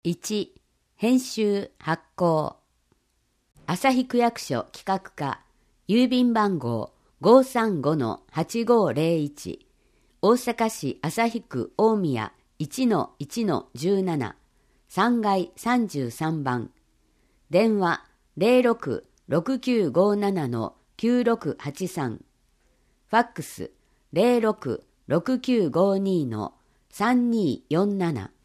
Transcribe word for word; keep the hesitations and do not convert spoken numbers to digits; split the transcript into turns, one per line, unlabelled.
いち. 編集発行朝日区役所企画課郵便番号 ごーさんごのはちごーぜろいち 大阪市旭区大宮 いちのいちのじゅうなな さんがいさんじゅうさんばん電話 ゼロろく ろくきゅうごなな きゅうろくはちさんファックス ゼロろく ろくきゅうごに さんにーよんなな